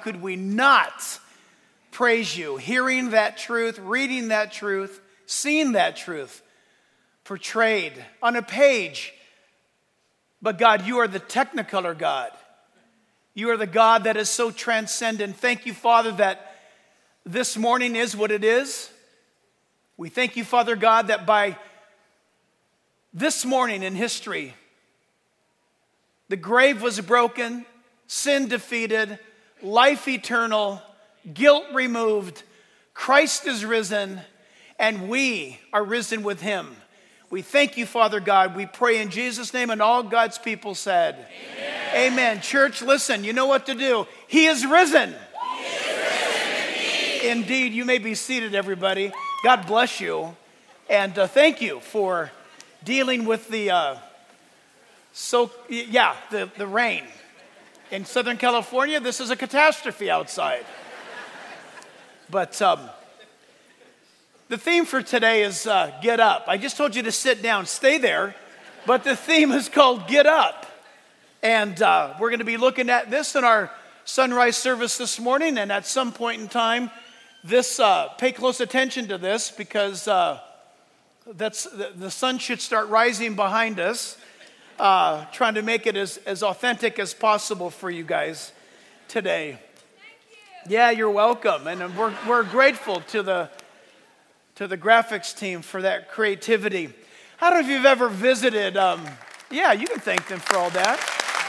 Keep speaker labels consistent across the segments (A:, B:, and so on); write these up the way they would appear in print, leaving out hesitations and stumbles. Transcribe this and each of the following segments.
A: could we not praise you, hearing that truth, reading that truth, seeing that truth portrayed on a page. But God, you are the Technicolor God. You are the God that is so transcendent. Thank you, Father, that this morning is what it is. We thank you, Father God, that by this morning in history, the grave was broken, sin defeated, life eternal, guilt removed, Christ is risen, and we are risen with him. We thank you, Father God. We pray in Jesus' name, and all God's people said, Amen. Amen. Church, listen, you know what to do. He is risen. He is risen indeed. You may be seated, everybody. God bless you. And thank you for dealing with the rain. In Southern California, this is a catastrophe outside. But the theme for today is Get Up. I just told you to sit down, stay there, but the theme is called Get Up. And we're going to be looking at this in our sunrise service this morning, and at some point in time, pay close attention to this, because the sun should start rising behind us, trying to make it as authentic as possible for you guys today. Yeah, you're welcome, and we're grateful to the graphics team for that creativity. I don't know if you've ever visited. You can thank them for all that.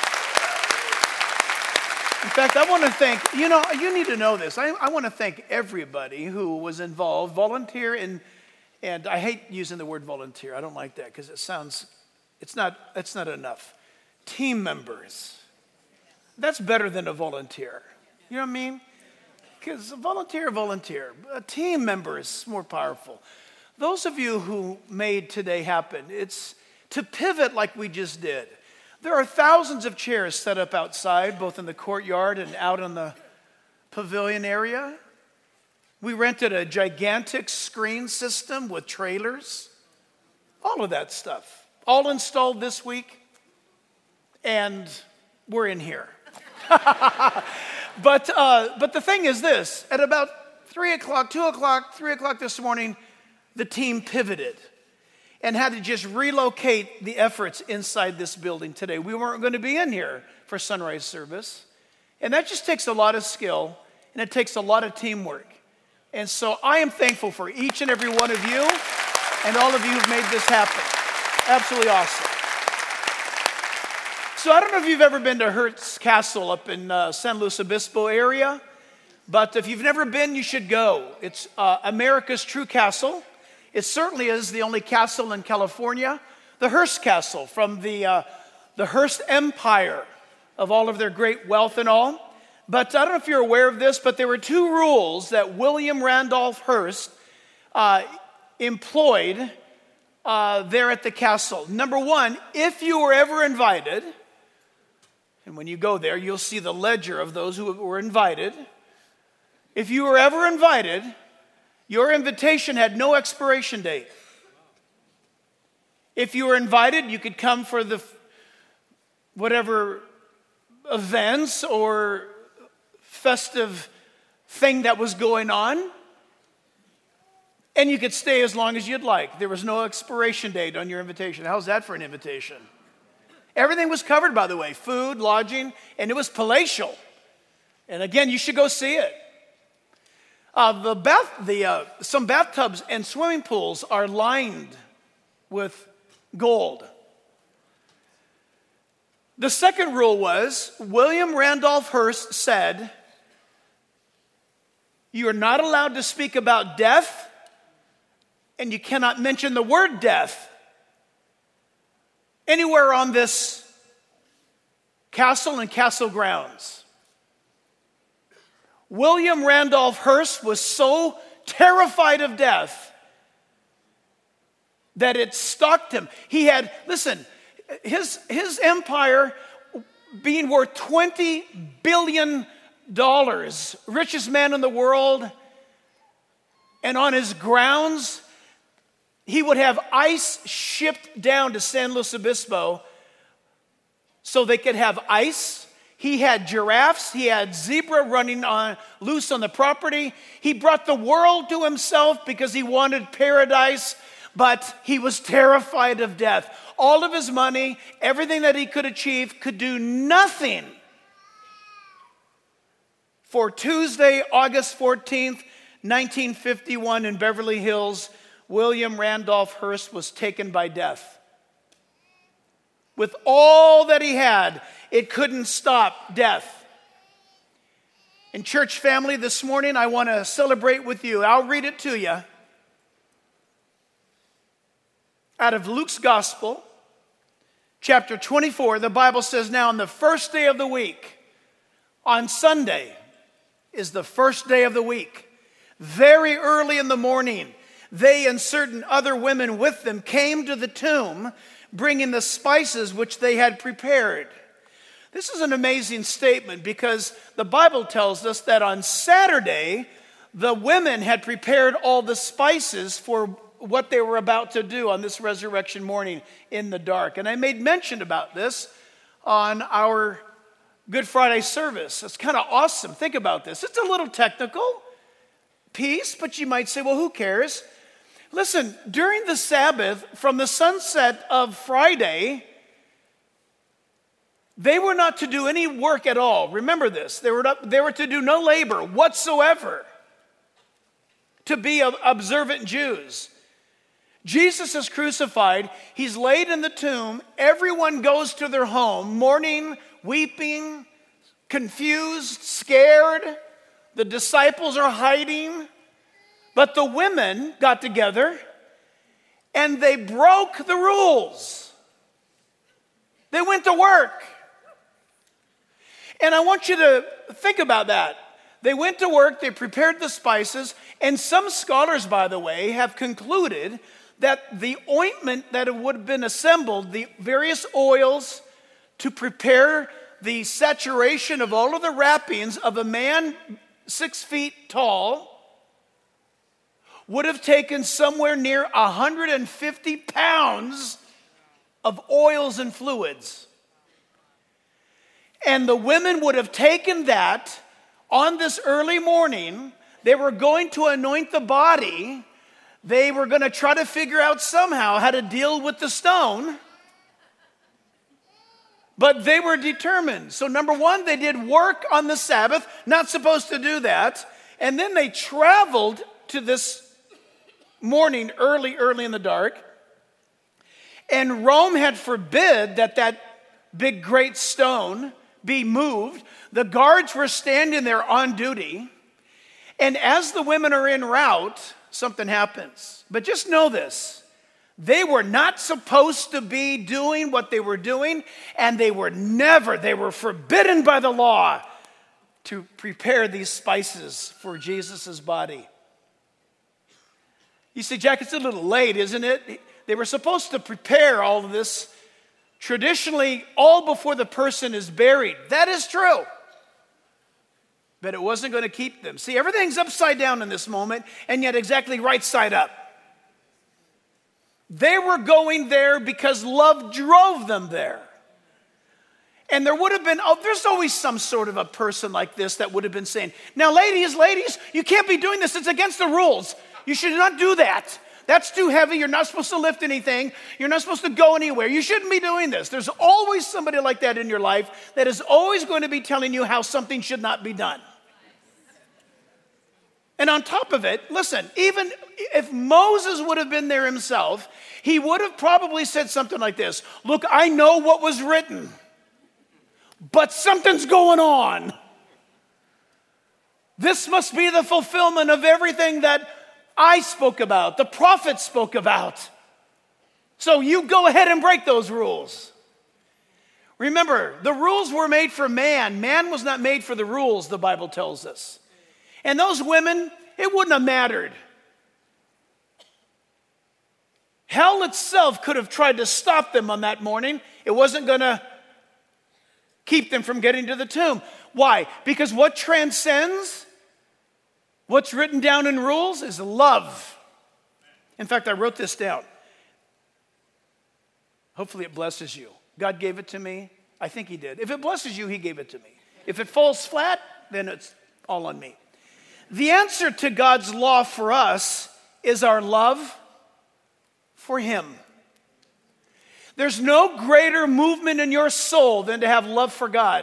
A: In fact, I want to thank, you need to know this. I want to thank everybody who was involved, volunteer, and I hate using the word volunteer. I don't like that because it's not enough. Team members. That's better than a volunteer. You know what I mean? Because a volunteer. A team member is more powerful. Those of you who made today happen, it's to pivot like we just did. There are thousands of chairs set up outside, both in the courtyard and out in the pavilion area. We rented a gigantic screen system with trailers. All of that stuff. All installed this week. And we're in here. But the thing is this. At about 3 o'clock this morning, the team pivoted and had to just relocate the efforts inside this building today. We weren't going to be in here for sunrise service. And that just takes a lot of skill, and it takes a lot of teamwork. And so I am thankful for each and every one of you and all of you who've made this happen. Absolutely awesome. So I don't know if you've ever been to Hearst Castle up in San Luis Obispo area, but if you've never been, you should go. It's America's true castle. It certainly is the only castle in California. The Hearst Castle from the Hearst Empire of all of their great wealth and all. But I don't know if you're aware of this, but there were two rules that William Randolph Hearst employed there at the castle. Number one, if you were ever invited, and when you go there, you'll see the ledger of those who were invited. If you were ever invited, your invitation had no expiration date. If you were invited, you could come for the whatever events or festive thing that was going on, and you could stay as long as you'd like. There was no expiration date on your invitation. How's that for an invitation? Everything was covered, by the way, food, lodging, and it was palatial. And again, you should go see it. Some bathtubs and swimming pools are lined with gold. The second rule was, William Randolph Hearst said, you are not allowed to speak about death, and you cannot mention the word death anywhere on this castle and castle grounds. William Randolph Hearst was so terrified of death that it stalked him. He had, his empire being worth $20 billion, richest man in the world, and on his grounds, he would have ice shipped down to San Luis Obispo so they could have ice. He had giraffes. He had zebra running loose on the property. He brought the world to himself because he wanted paradise, but he was terrified of death. All of his money, everything that he could achieve, could do nothing. For Tuesday, August 14th, 1951, in Beverly Hills, William Randolph Hearst was taken by death. With all that he had, it couldn't stop death. In church family this morning, I want to celebrate with you. I'll read it to you. Out of Luke's Gospel, chapter 24, the Bible says, now on the first day of the week, on Sunday is the first day of the week, very early in the morning, they and certain other women with them came to the tomb, bringing the spices which they had prepared. This is an amazing statement because the Bible tells us that on Saturday, the women had prepared all the spices for what they were about to do on this resurrection morning in the dark. And I made mention about this on our Good Friday service. It's kind of awesome. Think about this. It's a little technical piece, but you might say, well, who cares? Listen, during the Sabbath, from the sunset of Friday, they were not to do any work at all. Remember this. They were to do no labor whatsoever, to be observant Jews. Jesus is crucified. He's laid in the tomb. Everyone goes to their home, mourning, weeping, confused, scared. The disciples are hiding. But the women got together and they broke the rules. They went to work. And I want you to think about that. They went to work, they prepared the spices, and some scholars, by the way, have concluded that the ointment that would have been assembled, the various oils to prepare the saturation of all of the wrappings of a man 6 feet tall, would have taken somewhere near 150 pounds of oils and fluids. And the women would have taken that on this early morning. They were going to anoint the body. They were going to try to figure out somehow how to deal with the stone. But they were determined. So number one, they did work on the Sabbath, not supposed to do that. And then they traveled to this morning, early in the dark. And Rome had forbid that big great stone be moved. The guards were standing there on duty. And as the women are en route, something happens. But just know this. They were not supposed to be doing what they were doing, and they were forbidden by the law to prepare these spices for Jesus' body. You say, Jack, it's a little late, isn't it? They were supposed to prepare all of this traditionally all before the person is buried. That is true. But it wasn't going to keep them. See, everything's upside down in this moment, and yet exactly right side up. They were going there because love drove them there. And there would have been, there's always some sort of a person like this that would have been saying, now ladies, you can't be doing this. It's against the rules. You should not do that. That's too heavy. You're not supposed to lift anything. You're not supposed to go anywhere. You shouldn't be doing this. There's always somebody like that in your life that is always going to be telling you how something should not be done. And on top of it, listen, even if Moses would have been there himself, he would have probably said something like this. Look, I know what was written, but something's going on. This must be the fulfillment of everything that I spoke about, the prophets spoke about. So you go ahead and break those rules. Remember, the rules were made for man. Man was not made for the rules, the Bible tells us. And those women, it wouldn't have mattered. Hell itself could have tried to stop them on that morning. It wasn't going to keep them from getting to the tomb. Why? Because what transcends what's written down in rules is love. In fact, I wrote this down. Hopefully it blesses you. God gave it to me. I think he did. If it blesses you, he gave it to me. If it falls flat, then it's all on me. The answer to God's law for us is our love for him. There's no greater movement in your soul than to have love for God.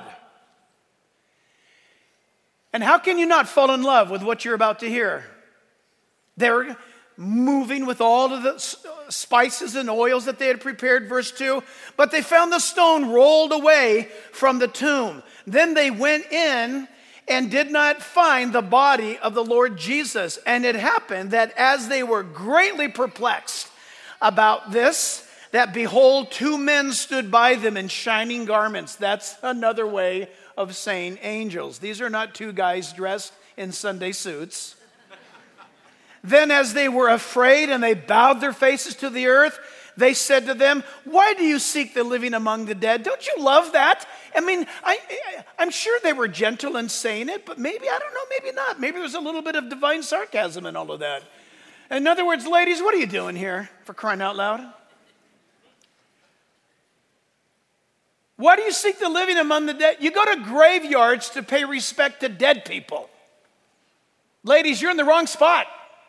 A: And how can you not fall in love with what you're about to hear? They're moving with all of the spices and oils that they had prepared, verse 2. But they found the stone rolled away from the tomb. Then they went in and did not find the body of the Lord Jesus. And it happened that as they were greatly perplexed about this, that behold, two men stood by them in shining garments. That's another way of saying angels. These are not two guys dressed in Sunday suits. Then as they were afraid and they bowed their faces to the earth, they said to them, why do you seek the living among the dead? Don't you love that? I mean, I'm sure they were gentle in saying it, but maybe, I don't know, maybe not. Maybe there's a little bit of divine sarcasm in all of that. In other words, ladies, what are you doing here, for crying out loud? Why do you seek the living among the dead? You go to graveyards to pay respect to dead people. Ladies, you're in the wrong spot.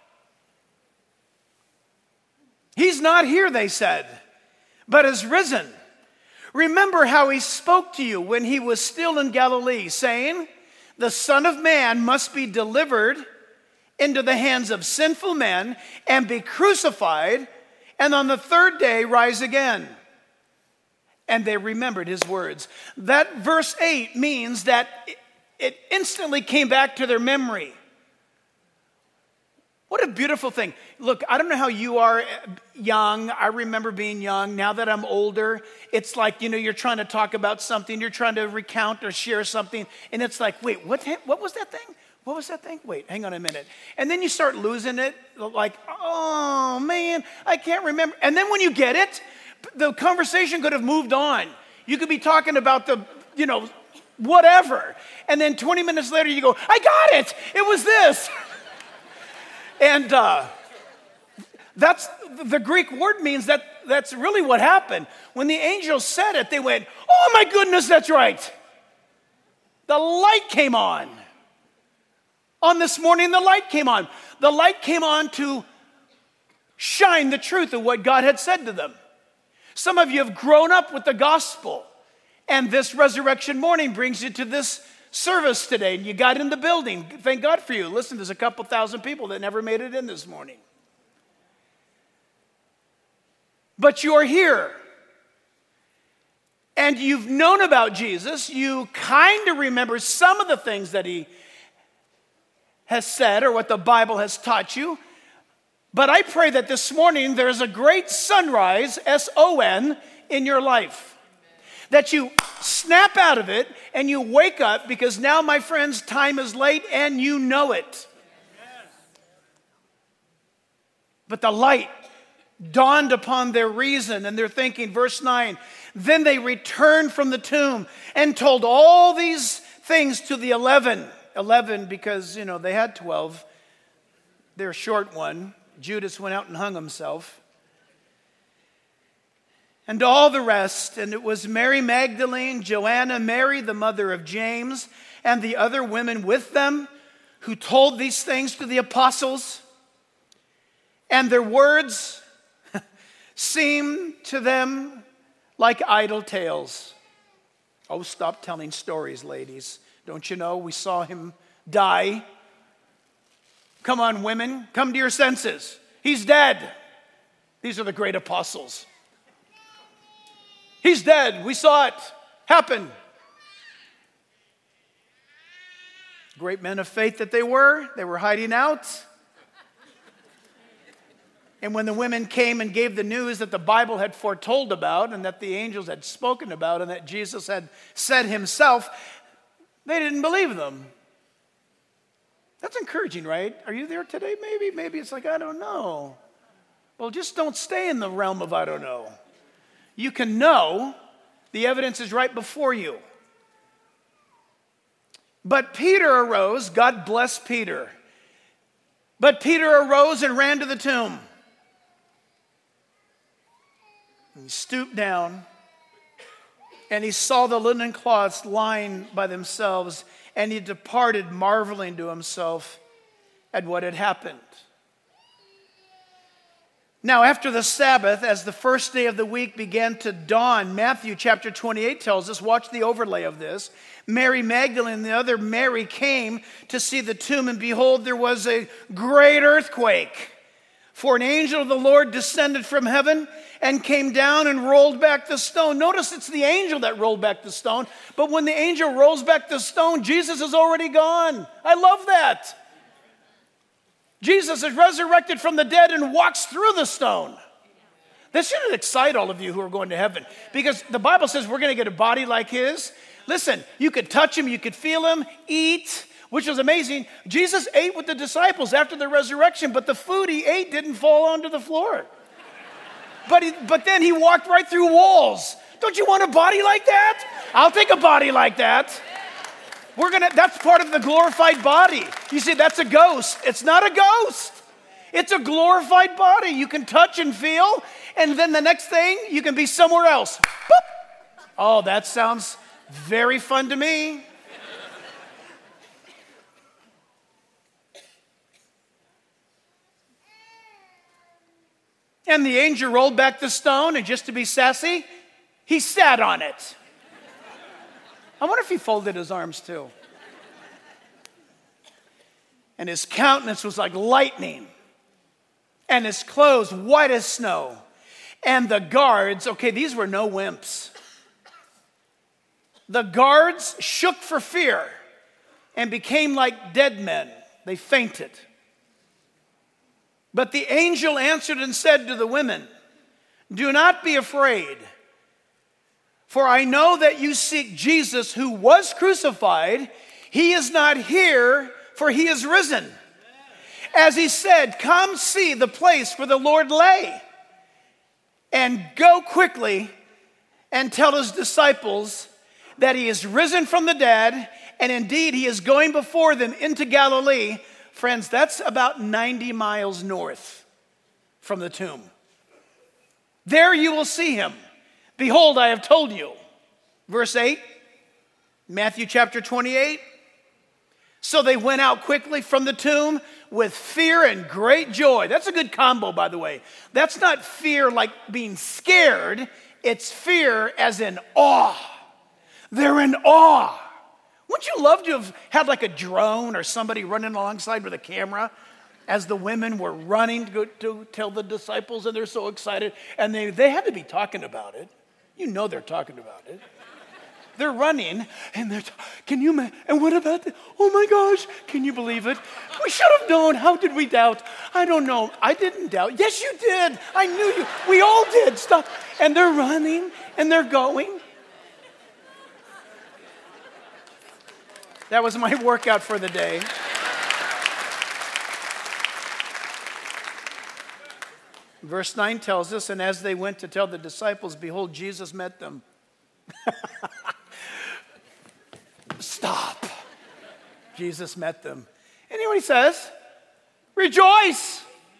A: He's not here, they said, but is risen. Remember how he spoke to you when he was still in Galilee, saying, the Son of Man must be delivered into the hands of sinful men and be crucified, and on the third day rise again. And they remembered his words. That verse 8 means that it instantly came back to their memory. What a beautiful thing. Look, I don't know how you are young. I remember being young. Now that I'm older, it's like, you're trying to talk about something. You're trying to recount or share something. And it's like, wait, what was that thing? What was that thing? Wait, hang on a minute. And then you start losing it. Like, oh, man, I can't remember. And then when you get it, the conversation could have moved on. You could be talking about the, whatever. And then 20 minutes later, you go, I got it. It was this. And that's the Greek word means that's really what happened. When the angels said it, they went, oh my goodness, that's right. The light came on. On this morning, the light came on. The light came on to shine the truth of what God had said to them. Some of you have grown up with the gospel, and this resurrection morning brings you to this service today, and you got in the building. Thank God for you. Listen, there's a couple thousand people that never made it in this morning. But you're here. And you've known about Jesus. You kind of remember some of the things that he has said or what the Bible has taught you. But I pray that this morning there's a great sunrise, S-O-N, in your life. That you snap out of it and you wake up, because now, my friends, time is late and you know it. But the light dawned upon their reason and their thinking. Verse 9, then they returned from the tomb and told all these things to the 11. 11 because, they had 12. They're a short one. Judas went out and hung himself. And all the rest, and it was Mary Magdalene, Joanna, Mary, the mother of James, and the other women with them, who told these things to the apostles. And their words seemed to them like idle tales. Oh, stop telling stories, ladies. Don't you know we saw him die? Come on, women, come to your senses. He's dead. These are the great apostles. He's dead. We saw it happen. Great men of faith that they were hiding out. And when the women came and gave the news that the Bible had foretold about and that the angels had spoken about and that Jesus had said himself, they didn't believe them. That's encouraging, right? Are you there today? Maybe it's like, I don't know. Well, just don't stay in the realm of I don't know. You can know. The evidence is right before you. But Peter arose. God bless Peter. But Peter arose and ran to the tomb. And he stooped down And he saw the linen cloths lying by themselves, and he departed, marveling to himself at what had happened. Now, after the Sabbath, as the first day of the week began to dawn, Matthew chapter 28 tells us, watch the overlay of this, Mary Magdalene and the other Mary came to see the tomb, and behold, there was a great earthquake. For an angel of the Lord descended from heaven and came down and rolled back the stone. Notice it's the angel that rolled back the stone, but when the angel rolls back the stone, Jesus is already gone. I love that. Jesus is resurrected from the dead and walks through the stone. This should excite all of you who are going to heaven, because the Bible says we're going to get a body like his. Listen, you could touch him, you could feel him, eat, which was amazing. Jesus ate with the disciples after the resurrection, but the food he ate didn't fall onto the floor. But then he walked right through walls. Don't you want a body like that? I'll take a body like that. That's part of the glorified body. You see, that's a ghost. It's not a ghost. It's a glorified body. You can touch and feel, and then the next thing, you can be somewhere else. Boop. Oh, that sounds very fun to me. And the angel rolled back the stone, and just to be sassy, he sat on it. I wonder if he folded his arms too. And his countenance was like lightning, and his clothes white as snow. And the guards, okay, these were no wimps. The guards shook for fear and became like dead men. They fainted. But the angel answered and said to the women, "Do not be afraid, for I know that you seek Jesus who was crucified. He is not here, for he is risen. As he said, come see the place where the Lord lay, and go quickly and tell his disciples that he is risen from the dead, and indeed he is going before them into Galilee." Friends, that's about 90 miles north from the tomb. There you will see him. Behold, I have told you. Verse 8, Matthew chapter 28. So they went out quickly from the tomb with fear and great joy. That's a good combo, by the way. That's not fear like being scared. It's fear as in awe. They're in awe. Wouldn't you love to have had like a drone or somebody running alongside with a camera as the women were running to go to tell the disciples, and they're so excited, and they had to be talking about it. You know they're talking about it. They're running, and and what about that? Oh my gosh, can you believe it? We should have known. How did we doubt? I don't know. I didn't doubt. Yes, you did. I knew you. We all did. Stop. And they're running, and they're going. That was my workout for the day. Verse 9 tells us, and as they went to tell the disciples, behold, Jesus met them. Stop. Jesus met them. And you know what he says? Rejoice.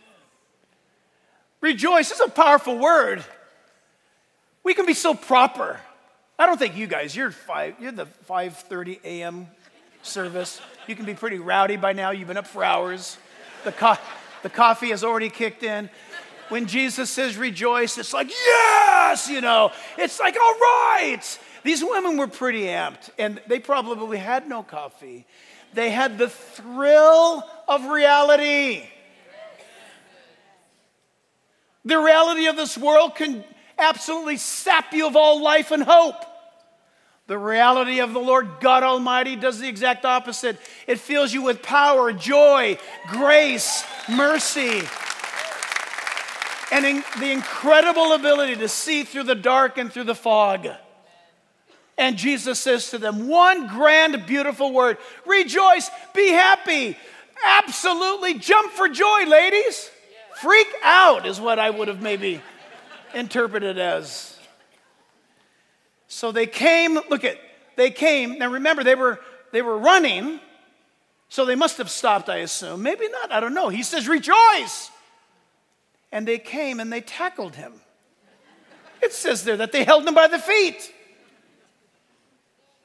A: Rejoice is a powerful word. We can be so proper. I don't think you guys, you're the 5:30 a.m. service. You can be pretty rowdy by now. You've been up for hours. The coffee has already kicked in. When Jesus says rejoice, it's like, yes, It's like, all right. These women were pretty amped, and they probably had no coffee. They had the thrill of reality. The reality of this world can absolutely sap you of all life and hope. The reality of the Lord God Almighty does the exact opposite. It fills you with power, joy, grace, mercy, and the incredible ability to see through the dark and through the fog. And Jesus says to them, one grand, beautiful word: rejoice, be happy, absolutely jump for joy, ladies. Freak out is what I would have maybe interpreted as. So they came, they came. Now remember, they were running, so they must have stopped, I assume. Maybe not, I don't know. He says, rejoice. And they came and they tackled him. It says there that they held him by the feet.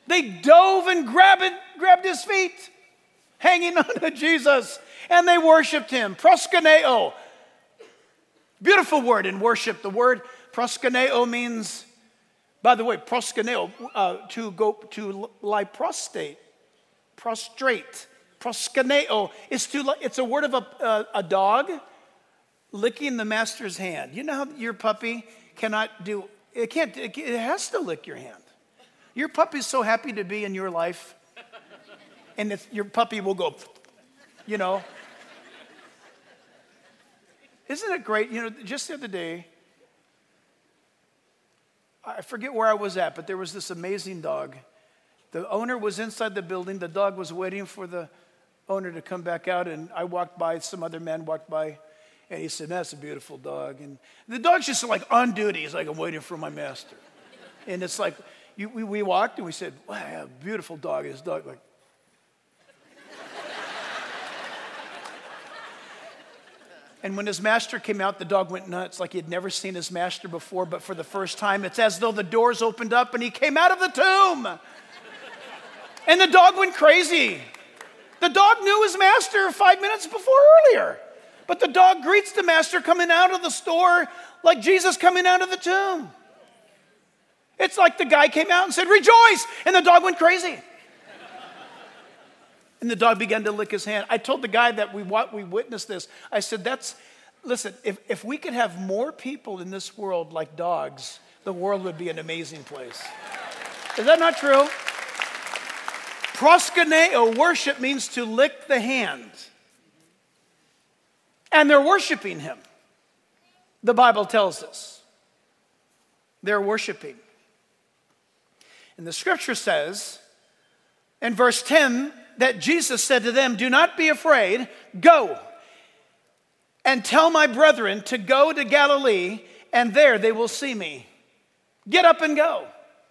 A: They dove and grabbed his feet, hanging onto Jesus, and they worshiped him. Proskuneo. Beautiful word in worship. The word proskuneo means, by the way, proskuneo, to lie prostrate. Proskuneo is it's a word of a dog licking the master's hand. You know how your puppy cannot do, it has to lick your hand. Your puppy's so happy to be in your life, and your puppy will go, you know. Isn't it great? You know, just the other day, I forget where I was at, but there was this amazing dog. The owner was inside the building. The dog was waiting for the owner to come back out, and I walked by, some other man walked by, and he said, "That's a beautiful dog." And the dog's just like on duty. He's like, "I'm waiting for my master." And it's like, we walked and we said, "Wow, beautiful dog." His dog like, and when his master came out, the dog went nuts like he had never seen his master before, but for the first time, it's as though the doors opened up and he came out of the tomb. And the dog went crazy. The dog knew his master 5 minutes before earlier. But the dog greets the master coming out of the store like Jesus coming out of the tomb. It's like the guy came out and said, "Rejoice!" And the dog went crazy. And the dog began to lick his hand. I told the guy that we witnessed this. I said, listen, if we could have more people in this world like dogs, the world would be an amazing place. Is that not true? Proskuneo, worship, means to lick the hand. And they're worshiping him. The Bible tells us. They're worshiping. And the scripture says, in verse 10, that Jesus said to them, "Do not be afraid. Go and tell my brethren to go to Galilee, and there they will see me." Get up and go.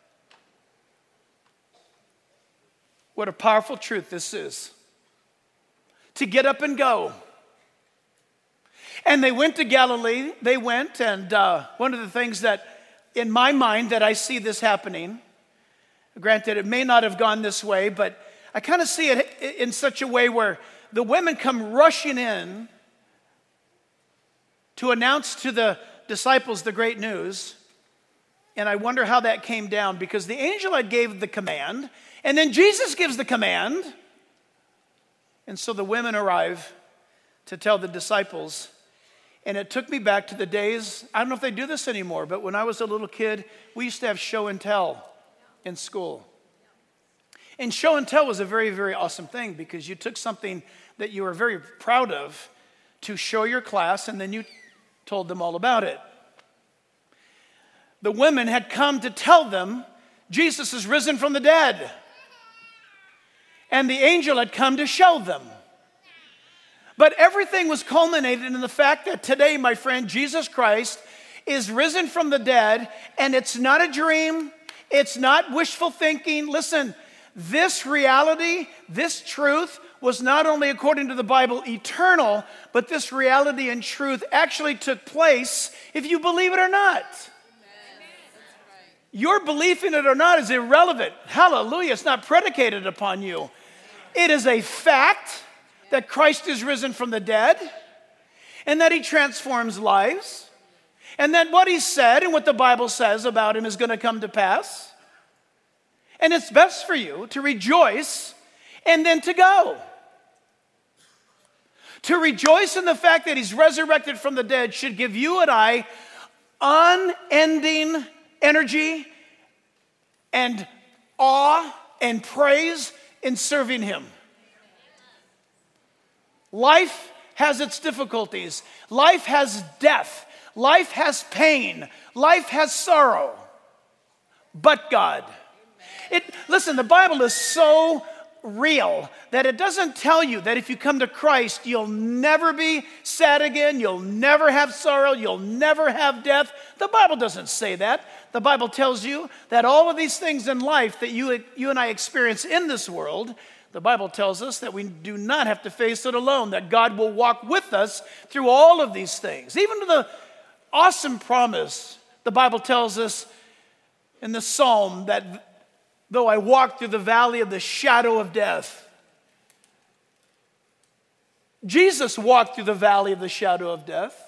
A: What a powerful truth this is. To get up and go. And they went to Galilee. They went, and one of the things that, in my mind, that I see this happening, granted it may not have gone this way, but I kind of see it in such a way where the women come rushing in to announce to the disciples the great news. And I wonder how that came down, because the angel had gave the command, and then Jesus gives the command. And so the women arrive to tell the disciples. And it took me back to the days, I don't know if they do this anymore, but when I was a little kid, we used to have show and tell in school. And show and tell was a very, very awesome thing, because you took something that you were very proud of to show your class, and then you told them all about it. The women had come to tell them Jesus is risen from the dead. And the angel had come to show them. But everything was culminated in the fact that today, my friend, Jesus Christ is risen from the dead, and it's not a dream, it's not wishful thinking. Listen, this reality, this truth was not only, according to the Bible, eternal, but this reality and truth actually took place if you believe it or not. Your belief in it or not is irrelevant. Hallelujah. It's not predicated upon you. It is a fact that Christ is risen from the dead, and that he transforms lives, and that what he said and what the Bible says about him is going to come to pass. And it's best for you to rejoice and then to go. To rejoice in the fact that he's resurrected from the dead should give you and I unending energy and awe and praise in serving him. Life has its difficulties. Life has death. Life has pain. Life has sorrow. But God. Listen, the Bible is so real that it doesn't tell you that if you come to Christ, you'll never be sad again, you'll never have sorrow, you'll never have death. The Bible doesn't say that. The Bible tells you that all of these things in life that you and I experience in this world, the Bible tells us that we do not have to face it alone, that God will walk with us through all of these things. Even to the awesome promise, the Bible tells us in the Psalm that though I walk through the valley of the shadow of death. Jesus walked through the valley of the shadow of death.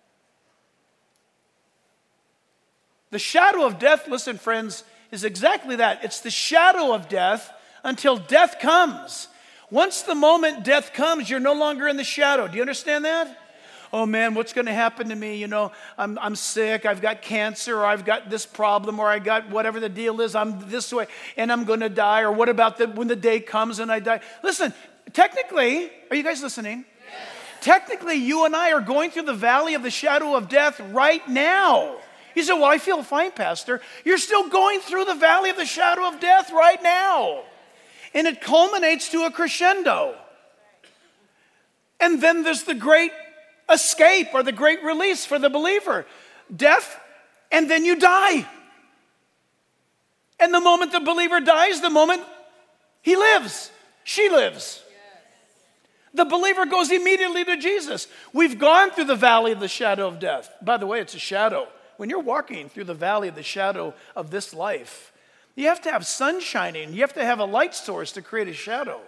A: The shadow of death, listen, friends, is exactly that. It's the shadow of death until death comes. Once the moment death comes, you're no longer in the shadow. Do you understand that? Oh man, what's going to happen to me? You know, I'm sick, I've got cancer, or I've got this problem, or I got whatever the deal is, I'm this way, and I'm going to die. Or what about when the day comes and I die? Listen, technically, are you guys listening? Yes. Technically, you and I are going through the valley of the shadow of death right now. You say, well, I feel fine, Pastor. You're still going through the valley of the shadow of death right now. And it culminates to a crescendo. And then there's the great escape or the great release for the believer. Death, and then you die. And the moment the believer dies, the moment he lives, she lives. The believer goes immediately to Jesus. We've gone through the valley of the shadow of death. By the way, it's a shadow. When you're walking through the valley of the shadow of this life, you have to have sun shining. You have to have a light source to create a shadow.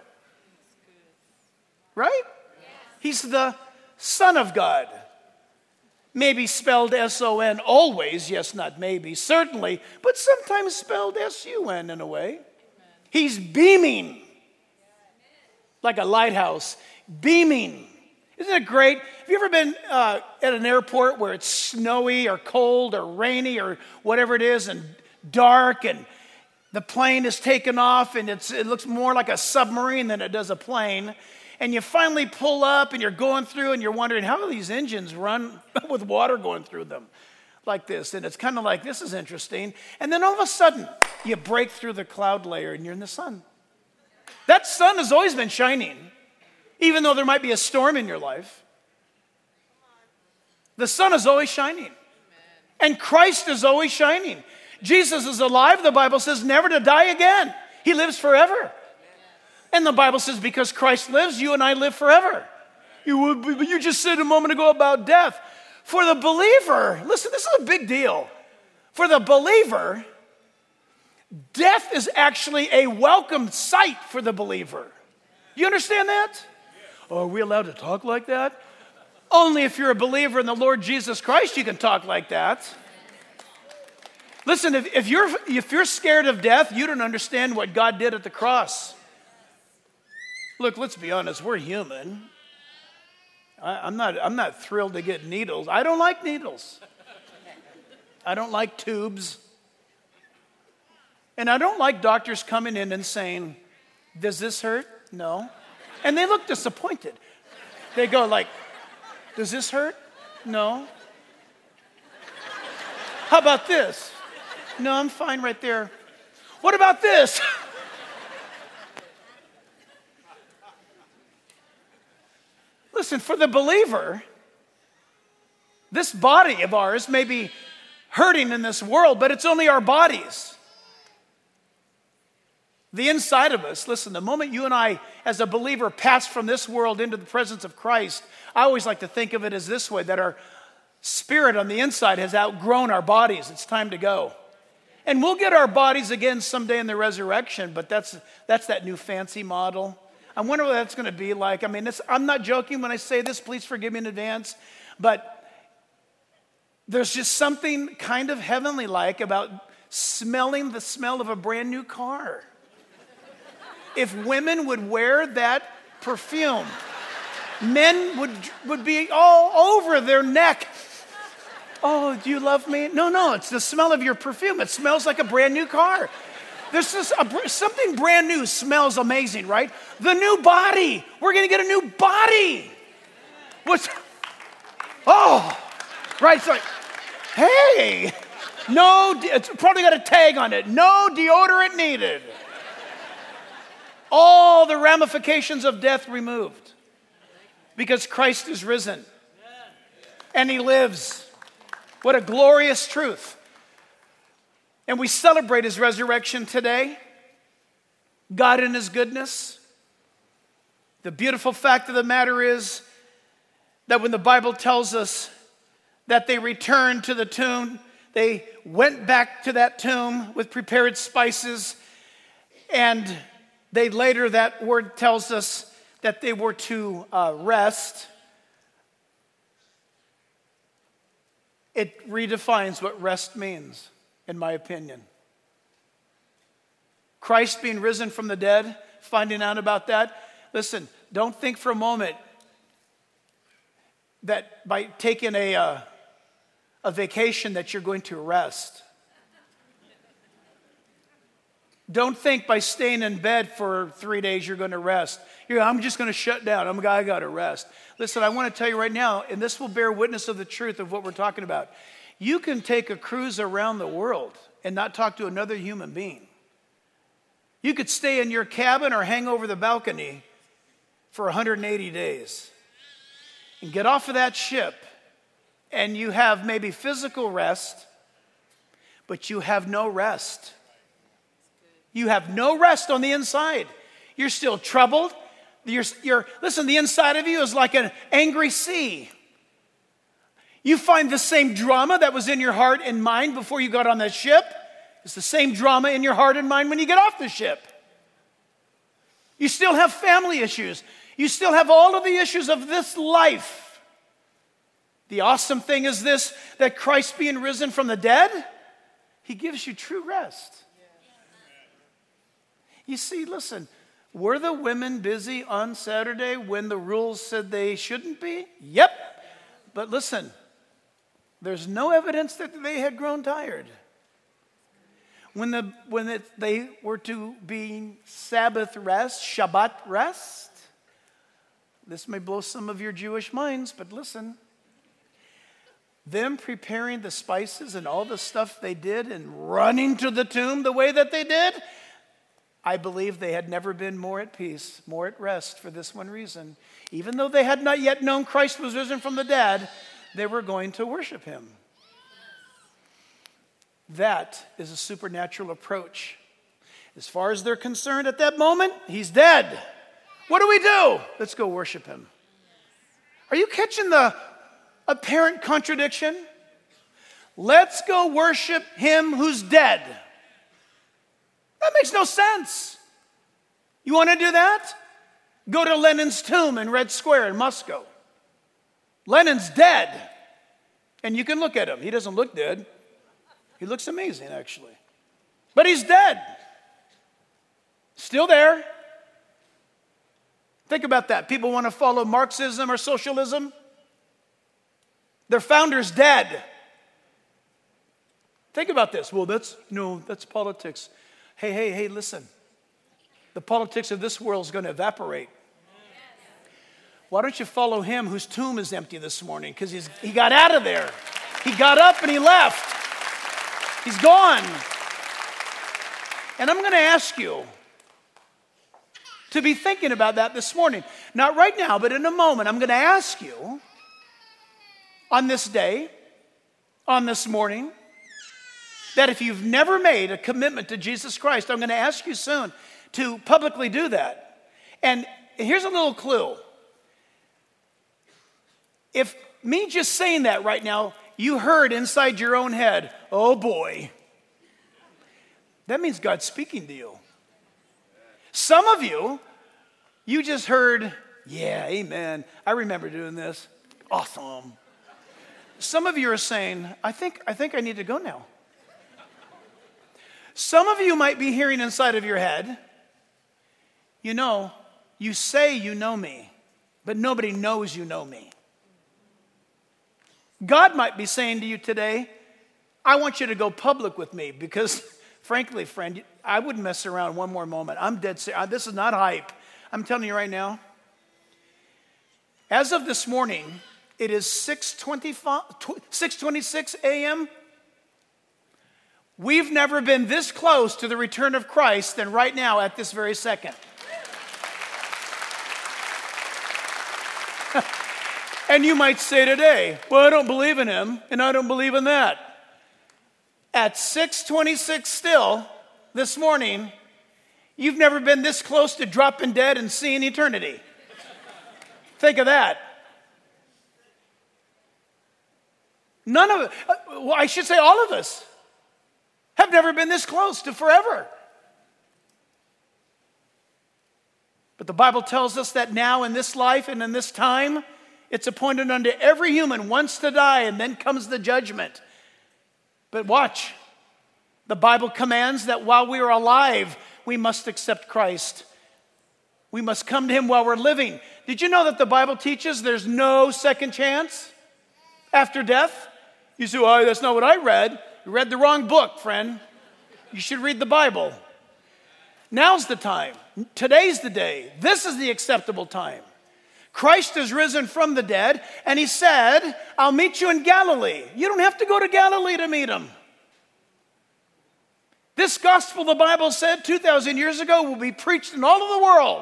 A: Right? He's the Son of God. Maybe spelled S-O-N always. Yes, not maybe, certainly. But sometimes spelled S-U-N in a way. He's beaming. Like a lighthouse. Beaming. Isn't it great? Have you ever been at an airport where it's snowy or cold or rainy or whatever it is and dark and the plane is taken off and it looks more like a submarine than it does a plane, and you finally pull up and you're going through and you're wondering, how do these engines run with water going through them like this? And it's kind of like, this is interesting. And then all of a sudden, you break through the cloud layer and you're in the sun. That sun has always been shining. Even though there might be a storm in your life, the sun is always shining. And Christ is always shining. Jesus is alive, the Bible says, never to die again. He lives forever. And the Bible says, because Christ lives, you and I live forever. You just said a moment ago about death. For the believer, listen, this is a big deal. For the believer, death is actually a welcome sight for the believer. You understand that? Oh, are we allowed to talk like that? Only if you're a believer in the Lord Jesus Christ, you can talk like that. Listen, if you're scared of death, you don't understand what God did at the cross. Look, let's be honest, we're human. I'm not thrilled to get needles. I don't like needles. I don't like tubes. And I don't like doctors coming in and saying, does this hurt? No. And they look disappointed. They go like, does this hurt? No. How about this? No, I'm fine right there. What about this? Listen, for the believer, this body of ours may be hurting in this world, but it's only our bodies. The inside of us, listen, the moment you and I, as a believer, pass from this world into the presence of Christ, I always like to think of it as this way, that our spirit on the inside has outgrown our bodies. It's time to go. And we'll get our bodies again someday in the resurrection, but that's that new fancy model. I wonder what that's going to be like. I mean, I'm not joking when I say this. Please forgive me in advance. But there's just something kind of heavenly-like about smelling the smell of a brand new car. If women would wear that perfume, men would be all over their neck. Oh, do you love me? No, it's the smell of your perfume. It smells like a brand new car. There's just something brand new smells amazing, right? The new body. We're going to get a new body. Right, it's like, hey, it's probably got a tag on it. No deodorant needed. All the ramifications of death removed. Because Christ is risen. And He lives. What a glorious truth. And we celebrate His resurrection today. God in His goodness. The beautiful fact of the matter is that when the Bible tells us that they returned to the tomb, they went back to that tomb with prepared spices. And they later, that word tells us that they were to rest. It redefines what rest means, in my opinion. Christ being risen from the dead, finding out about that. Listen, don't think for a moment that by taking a vacation that you're going to rest. Don't think by staying in bed for 3 days you're going to rest. I'm just going to shut down. I got to rest. Listen, I want to tell you right now, and this will bear witness of the truth of what we're talking about. You can take a cruise around the world and not talk to another human being. You could stay in your cabin or hang over the balcony for 180 days and get off of that ship, and you have maybe physical rest, but you have no rest. You have no rest on the inside. You're still troubled. Listen, the inside of you is like an angry sea. You find the same drama that was in your heart and mind before you got on that ship. It's the same drama in your heart and mind when you get off the ship. You still have family issues. You still have all of the issues of this life. The awesome thing is this, that Christ being risen from the dead, he gives you true rest. You see, listen, were the women busy on Saturday when the rules said they shouldn't be? Yep. But listen, there's no evidence that they had grown tired. When they were to be Sabbath rest, Shabbat rest, this may blow some of your Jewish minds, but listen. Them preparing the spices and all the stuff they did and running to the tomb the way that they did, I believe they had never been more at peace, more at rest for this one reason. Even though they had not yet known Christ was risen from the dead, they were going to worship him. That is a supernatural approach. As far as they're concerned at that moment, he's dead. What do? Let's go worship him. Are you catching the apparent contradiction? Let's go worship him who's dead. That makes no sense. You want to do that? Go to Lenin's tomb in Red Square in Moscow. Lenin's dead. And you can look at him. He doesn't look dead. He looks amazing, actually. But he's dead. Still there. Think about that. People want to follow Marxism or socialism. Their founder's dead. Think about this. Well, that's politics. Hey, listen. The politics of this world is going to evaporate. Why don't you follow him whose tomb is empty this morning? Because he got out of there. He got up and he left. He's gone. And I'm going to ask you to be thinking about that this morning. Not right now, but in a moment. I'm going to ask you on this day, on this morning, that if you've never made a commitment to Jesus Christ, I'm going to ask you soon to publicly do that. And here's a little clue. If me just saying that right now, you heard inside your own head, oh boy, that means God's speaking to you. Some of you just heard, yeah, amen. I remember doing this. Awesome. Some of you are saying, I think I need to go now. Some of you might be hearing inside of your head, you say you know me, but nobody knows you know me. God might be saying to you today, I want you to go public with me because, frankly, friend, I wouldn't mess around one more moment. I'm dead serious. This is not hype. I'm telling you right now. As of this morning, it is 6:26 a.m. We've never been this close to the return of Christ than right now at this very second. And you might say today, well, I don't believe in him, and I don't believe in that. At 6:26 still, this morning, you've never been this close to dropping dead and seeing eternity. Think of that. None of it, well, I should say all of us, have never been this close to forever. But the Bible tells us that now in this life and in this time, it's appointed unto every human once to die, and then comes the judgment. But watch, the Bible commands that while we are alive, we must accept Christ. We must come to him while we're living. Did you know that the Bible teaches there's no second chance after death? You say, well, that's not what I read. You read the wrong book, friend. You should read the Bible. Now's the time. Today's the day. This is the acceptable time. Christ is risen from the dead, and he said, I'll meet you in Galilee. You don't have to go to Galilee to meet him. This gospel, the Bible said 2,000 years ago, will be preached in all of the world.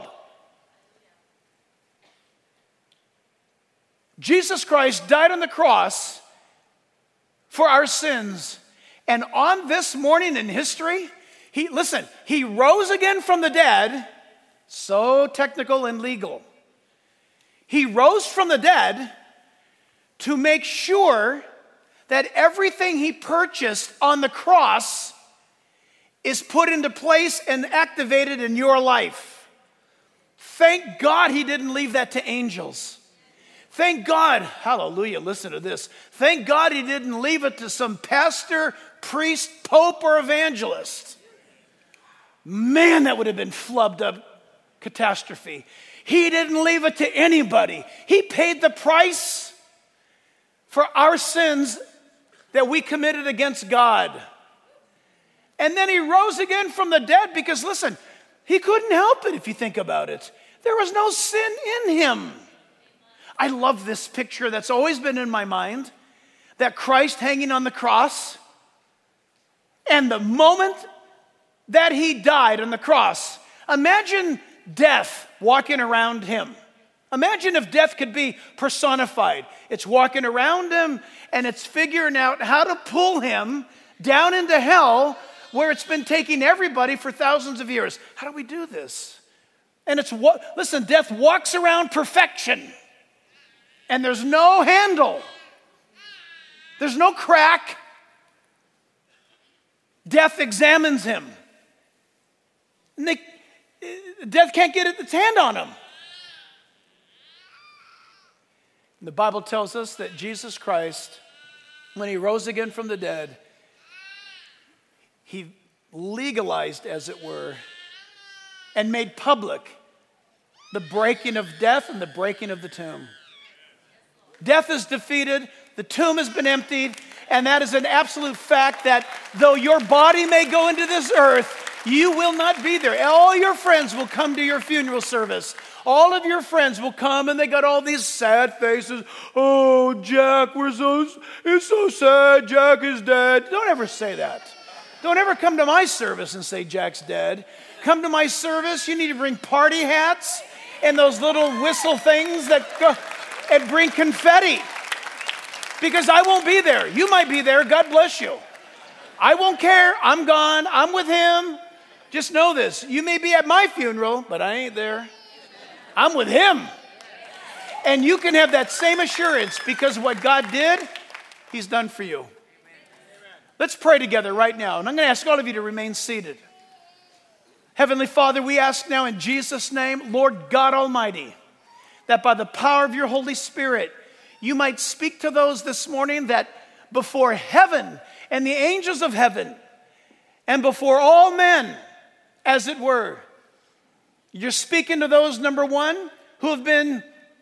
A: Jesus Christ died on the cross for our sins. And on this morning in history, he rose again from the dead, so technical and legal. He rose from the dead to make sure that everything he purchased on the cross is put into place and activated in your life. Thank God he didn't leave that to angels. Thank God, hallelujah, listen to this. Thank God he didn't leave it to some pastor, priest, pope, or evangelist. Man, that would have been flubbed up catastrophe. He didn't leave it to anybody. He paid the price for our sins that we committed against God. And then he rose again from the dead because, listen, he couldn't help it if you think about it. There was no sin in him. I love this picture that's always been in my mind, that Christ hanging on the cross, and the moment that he died on the cross, imagine death walking around him. Imagine if death could be personified. It's walking around him, and it's figuring out how to pull him down into hell where it's been taking everybody for thousands of years. How do we do this? And listen, death walks around perfection, and there's no handle. There's no crack. Death examines him. And death can't get its hand on him. And the Bible tells us that Jesus Christ, when he rose again from the dead, he legalized, as it were, and made public the breaking of death and the breaking of the tomb. Death is defeated, the tomb has been emptied, and that is an absolute fact that though your body may go into this earth, you will not be there. All your friends will come to your funeral service. All of your friends will come, and they got all these sad faces. Oh, Jack, it's so sad. Jack is dead. Don't ever say that. Don't ever come to my service and say Jack's dead. Come to my service, you need to bring party hats and those little whistle things that go and bring confetti. Because I won't be there. You might be there. God bless you. I won't care. I'm gone. I'm with him. Just know this. You may be at my funeral, but I ain't there. I'm with him. And you can have that same assurance because what God did, he's done for you. Let's pray together right now. And I'm going to ask all of you to remain seated. Heavenly Father, we ask now in Jesus' name, Lord God Almighty, that by the power of your Holy Spirit, you might speak to those this morning that before heaven and the angels of heaven and before all men, as it were, you're speaking to those, number one, who have been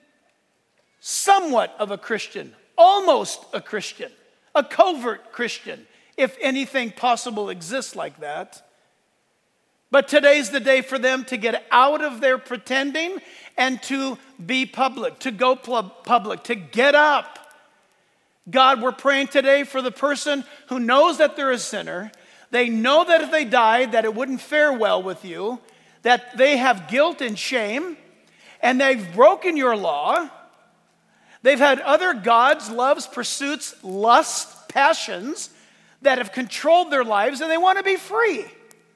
A: somewhat of a Christian, almost a Christian, a covert Christian, if anything possible exists like that. But today's the day for them to get out of their pretending and to be public, to go public, to get up. God, we're praying today for the person who knows that they're a sinner. They know that if they died, that it wouldn't fare well with you, that they have guilt and shame, and they've broken your law. They've had other gods, loves, pursuits, lusts, passions that have controlled their lives, and they want to be free.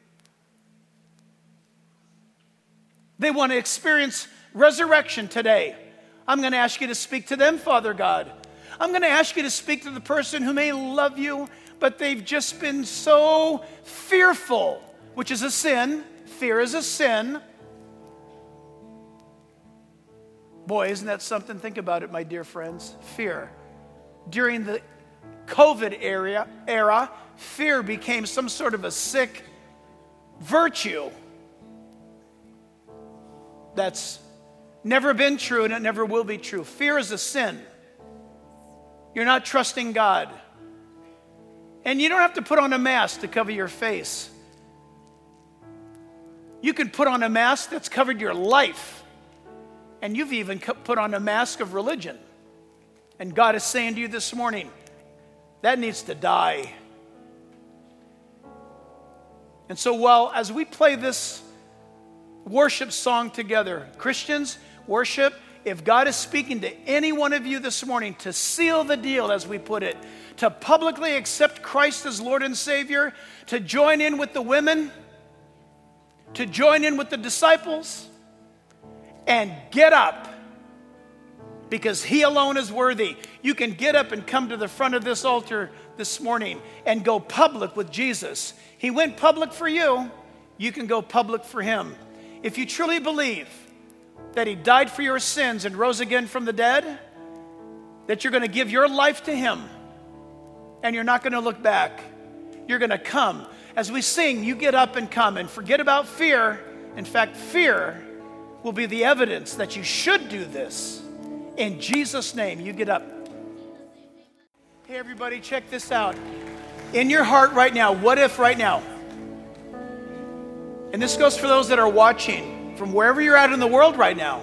A: They want to experience resurrection today. I'm going to ask you to speak to them, Father God. I'm going to ask you to speak to the person who may love you, but they've just been so fearful, which is a sin. Fear is a sin. Boy, isn't that something? Think about it, my dear friends. Fear. During the COVID era, fear became some sort of a sick virtue that's never been true and it never will be true. Fear is a sin. You're not trusting God. And you don't have to put on a mask to cover your face. You can put on a mask that's covered your life. And you've even put on a mask of religion. And God is saying to you this morning, that needs to die. And so as we play this worship song together, Christians, worship, if God is speaking to any one of you this morning to seal the deal, as we put it, to publicly accept Christ as Lord and Savior, to join in with the women, to join in with the disciples, and get up, because He alone is worthy. You can get up and come to the front of this altar this morning and go public with Jesus. He went public for you. You can go public for Him. If you truly believe that He died for your sins and rose again from the dead, that you're going to give your life to Him and you're not going to look back. You're going to come. As we sing, you get up and come and forget about fear. In fact, fear will be the evidence that you should do this. In Jesus' name, you get up. Hey, everybody, check this out. In your heart right now, what if right now? And this goes for those that are watching from wherever you're at in the world right now.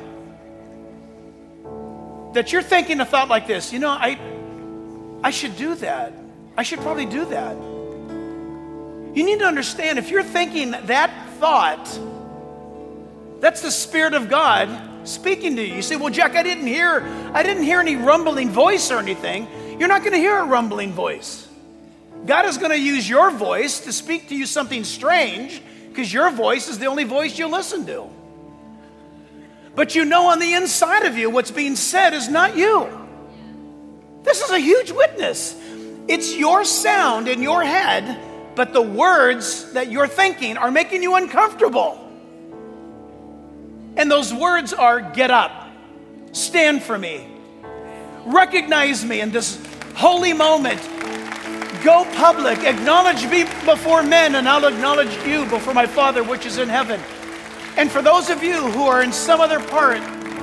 A: That you're thinking a thought like this, I should do that. I should probably do that. You need to understand, if you're thinking that thought, that's the Spirit of God speaking to you. You say, well, Jack, I didn't hear any rumbling voice or anything. You're not going to hear a rumbling voice. God is going to use your voice to speak to you something strange, because your voice is the only voice you listen to. But on the inside of you, what's being said is not you. This is a huge witness. It's your sound in your head, but the words that you're thinking are making you uncomfortable. And those words are, get up, stand for me, recognize me in this holy moment, go public, acknowledge me before men, and I'll acknowledge you before my Father which is in heaven. And for those of you who are in some other part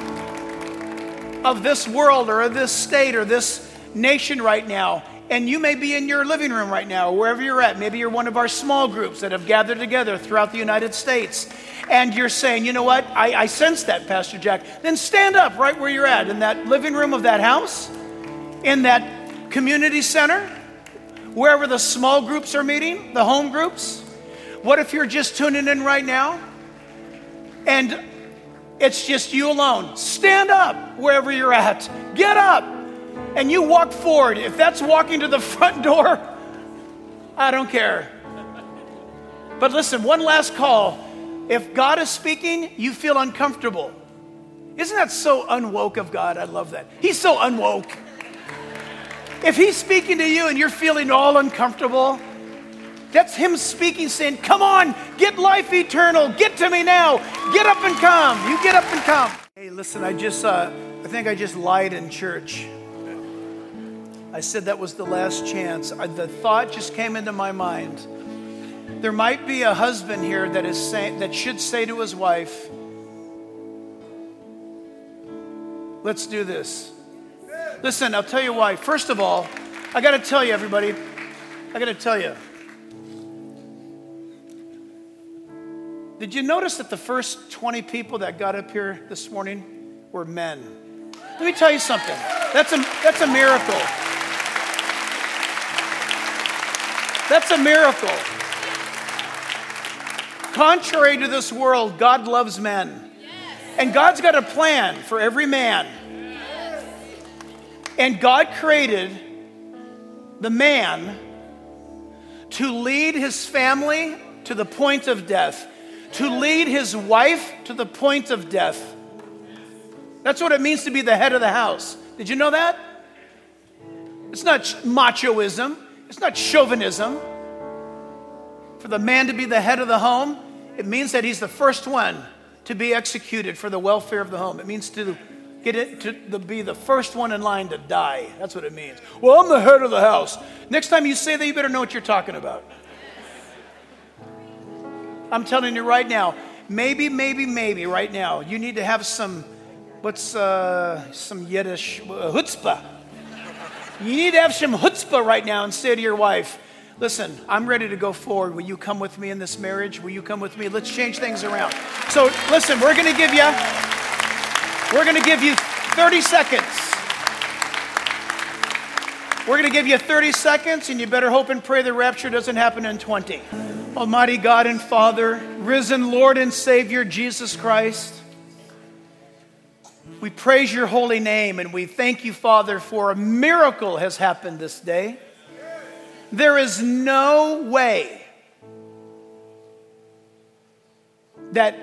A: of this world or of this state or this nation right now, and you may be in your living room right now, or wherever you're at, maybe you're one of our small groups that have gathered together throughout the United States, and you're saying, you know what, I sense that, Pastor Jack. Then stand up right where you're at, in that living room of that house, in that community center, wherever the small groups are meeting, the home groups. What if you're just tuning in right now, and it's just you alone? Stand up wherever you're at. Get up, and you walk forward. If that's walking to the front door, I don't care. But listen, one last call. If God is speaking, you feel uncomfortable. Isn't that so unwoke of God? I love that. He's so unwoke. If He's speaking to you and you're feeling all uncomfortable, that's Him speaking, saying, come on, get life eternal. Get to me now. Get up and come. You get up and come. Hey, listen, I think I just lied in church. I said that was the last chance. The thought just came into my mind. There might be a husband here that should say to his wife, let's do this. Listen, I'll tell you why. First of all, I got to tell you, everybody, did you notice that the first 20 people that got up here this morning were men? Let me tell you something. That's a miracle. That's a miracle. Contrary to this world, God loves men. And God's got a plan for every man. And God created the man to lead his family to the point of death, to lead his wife to the point of death. That's what it means to be the head of the house. Did you know that? It's not machoism. It's not chauvinism. For the man to be the head of the home, it means that he's the first one to be executed for the welfare of the home. It means to Get it to be the first one in line to die. That's what it means. Well, I'm the head of the house. Next time you say that, you better know what you're talking about. I'm telling you right now, maybe right now, you need to have some Yiddish, chutzpah. You need to have some chutzpah right now and say to your wife, listen, I'm ready to go forward. Will you come with me in this marriage? Will you come with me? Let's change things around. So listen, we're going to give you 30 seconds. We're going to give you 30 seconds, and you better hope and pray the rapture doesn't happen in 20. Almighty God and Father, risen Lord and Savior Jesus Christ, we praise your holy name, and we thank you, Father, for a miracle has happened this day. There is no way that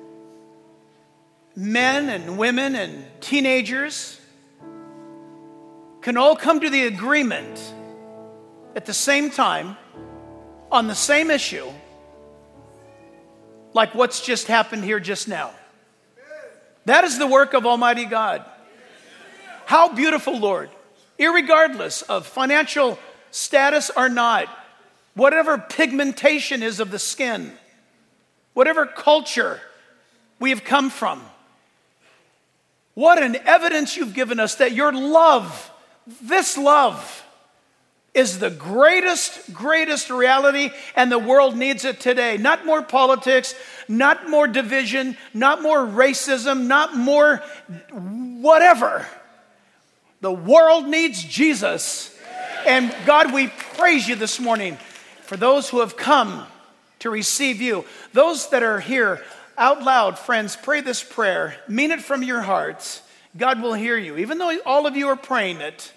A: men and women and teenagers can all come to the agreement at the same time on the same issue like what's just happened here just now. That is the work of Almighty God. How beautiful, Lord, irregardless of financial status or not, whatever pigmentation is of the skin, whatever culture we have come from, what an evidence you've given us that your love, this love, is the greatest reality, and the world needs it today. Not more politics, not more division, not more racism, not more whatever. The world needs Jesus. And God, we praise you this morning for those who have come to receive you. Those that are here, out loud, friends, pray this prayer. Mean it from your hearts. God will hear you. Even though all of you are praying it,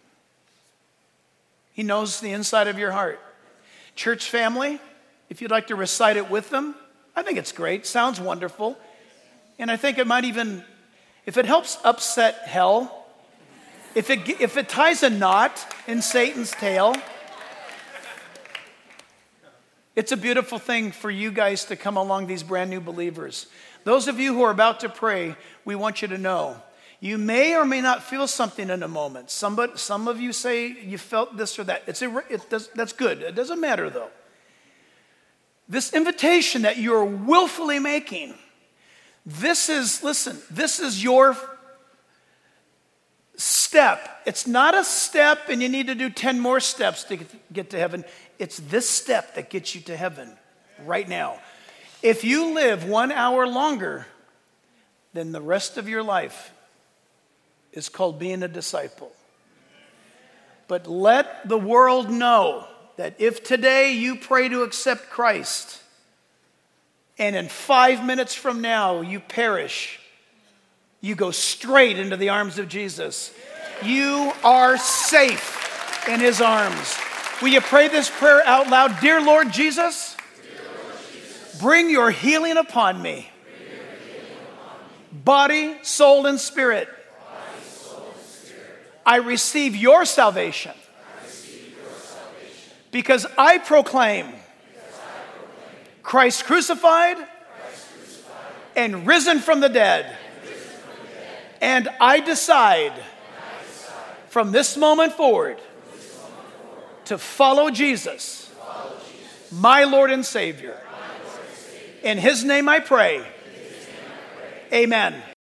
A: He knows the inside of your heart. Church family, if you'd like to recite it with them, I think it's great. Sounds wonderful. And I think it might even, if it helps upset hell, if it ties a knot in Satan's tail, it's a beautiful thing for you guys to come along, these brand new believers. Those of you who are about to pray, we want you to know, you may or may not feel something in a moment. Some of you say you felt this or that. That's good. It doesn't matter, though. This invitation that you're willfully making, this is your step. It's not a step and you need to do 10 more steps to get to heaven. It's this step that gets you to heaven right now. If you live 1 hour longer than the rest of your life, it's called being a disciple. But let the world know that if today you pray to accept Christ, and in 5 minutes from now you perish, you go straight into the arms of Jesus. You are safe in His arms. Will you pray this prayer out loud? Dear Lord Jesus, bring your healing upon me. Body, soul, and spirit. I receive your salvation. Because I proclaim Christ crucified and risen from the dead. And I decide from this moment forward to follow Jesus, my Lord and Savior. In His name I pray. Amen.